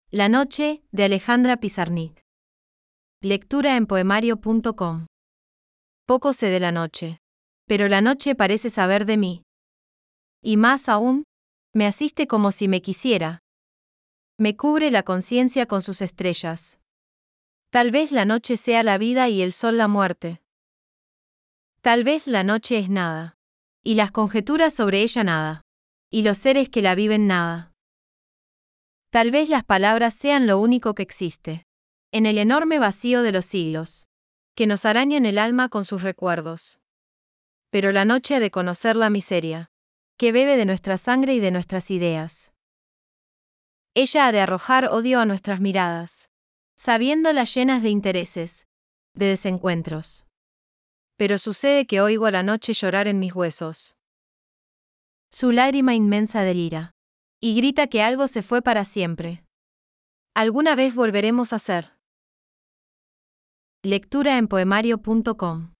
La noche, de Alejandra Pizarnik. Lectura en poemario.com. Poco sé de la noche. Pero la noche parece saber de mí. Y más aún, me asiste como si me quisiera. Me cubre la conciencia con sus estrellas. Tal vez la noche sea la vida y el sol la muerte. Tal vez la noche es nada. Y las conjeturas sobre ella nada. Y los seres que la viven nada. Tal vez las palabras sean lo único que existe. En el enorme vacío de los siglos. Que nos arañan el alma con sus recuerdos. Pero la noche ha de conocer la miseria. Que bebe de nuestra sangre y de nuestras ideas. Ella ha de arrojar odio a nuestras miradas. Sabiéndolas llenas de intereses. De desencuentros. Pero sucede que oigo a la noche llorar en mis huesos. Su lágrima inmensa delira. Y grita que algo se fue para siempre. Alguna vez volveremos a ser. Lectura en poemario.com